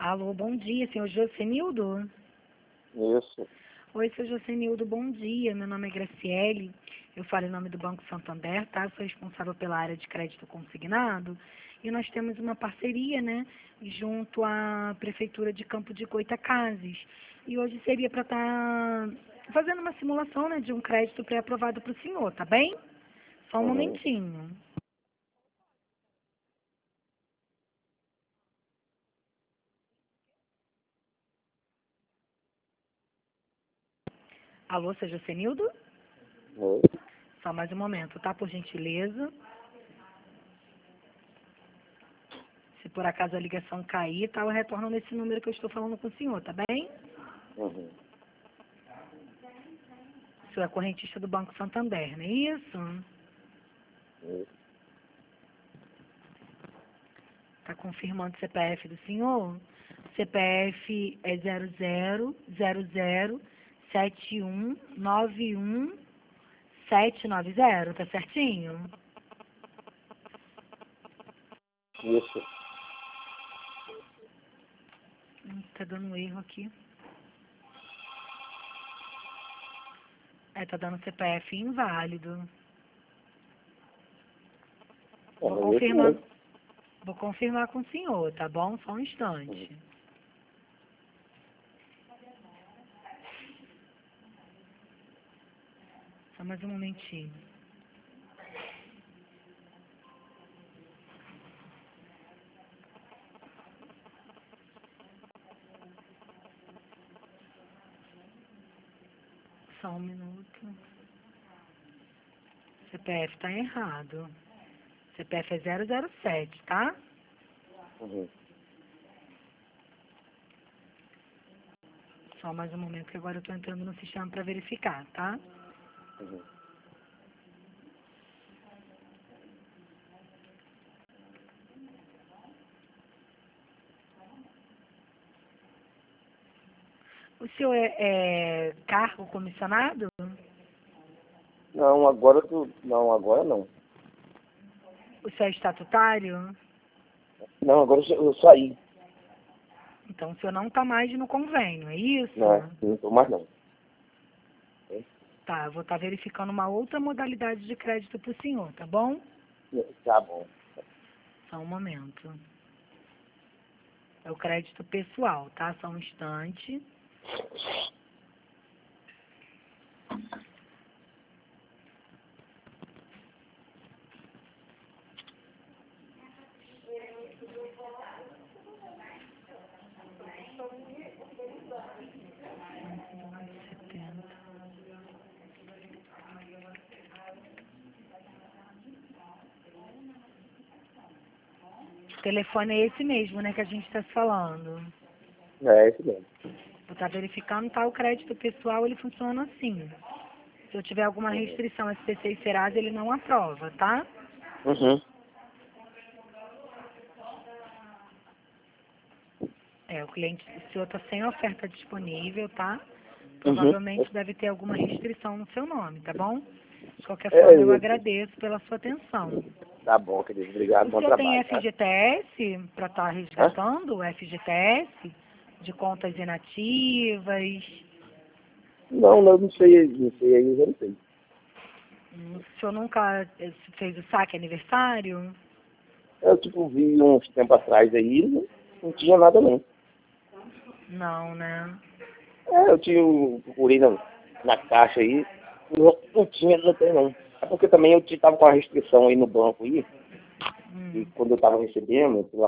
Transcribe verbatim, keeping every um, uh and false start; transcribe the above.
Alô, bom dia, senhor Josenildo? Isso. Oi, senhor Josenildo, bom dia. Meu nome é Graciele. Eu falo em nome do Banco Santander, tá? Eu sou responsável pela área de crédito consignado. E nós temos uma parceria, né, junto à Prefeitura de Campo de Goytacazes. E hoje seria para estar fazendo uma simulação, né, de um crédito pré-aprovado para o senhor, tá bem? Só um Uhum. momentinho. Alô, senhor Josenildo? Oi. Só mais um momento, tá? Por gentileza. Se por acaso a ligação cair, tá? Eu retorno nesse número que eu estou falando com o senhor, tá bem? Uhum. O senhor é correntista do Banco Santander, não é isso? Isso. Tá confirmando o C P F do senhor? C P F é zero zero zero zero sete um nove um sete nove zero, tá certinho? Isso. Hum, Tá dando erro aqui. É, tá dando C P F inválido. Vou É isso confirmar, mesmo. vou confirmar com o senhor, tá bom? Só um Uhum. instante. Só mais um momentinho. Só um minuto. C P F tá errado. C P F é zero zero sete, tá? Uhum. Só mais um momento que agora eu tô entrando no sistema para verificar, tá? Uhum. O senhor é, é cargo comissionado? Não, agora tu. Não, agora não. O senhor é estatutário? Não, agora eu eu saí. Então o senhor não tá mais no convênio, é isso? Não, não tô mais não. Tá, eu vou estar verificando uma outra modalidade de crédito pro senhor, tá bom? Tá bom. Só um momento. É o crédito pessoal, tá? Só um instante. setenta. O telefone é esse mesmo, né, que a gente está falando. É isso mesmo. Vou estar verificando, tá? O crédito pessoal, ele funciona assim. Se eu tiver alguma Uhum. restrição S P C e Serasa, ele não aprova, tá? Uhum. É, o cliente, o senhor está sem oferta disponível, tá? Uhum. Provavelmente deve ter alguma restrição no seu nome, tá bom? De qualquer É forma, eu isso. agradeço pela sua atenção. Tá bom, querido. Obrigado, O bom senhor tem trabalho, tá? F G T S para estar Hã? resgatando o F G T S de contas inativas? Não, não, não sei, não sei aí, eu já não sei. Hum, O senhor nunca eh, fez o saque aniversário? Eu tipo vi uns tempo atrás aí, não, não tinha nada não. Não, né? É, eu tinha, eu procurei na, na caixa aí, não, não tinha, não tem não. É porque também eu estava com a restrição aí no banco aí, e Hum. quando eu estava recebendo,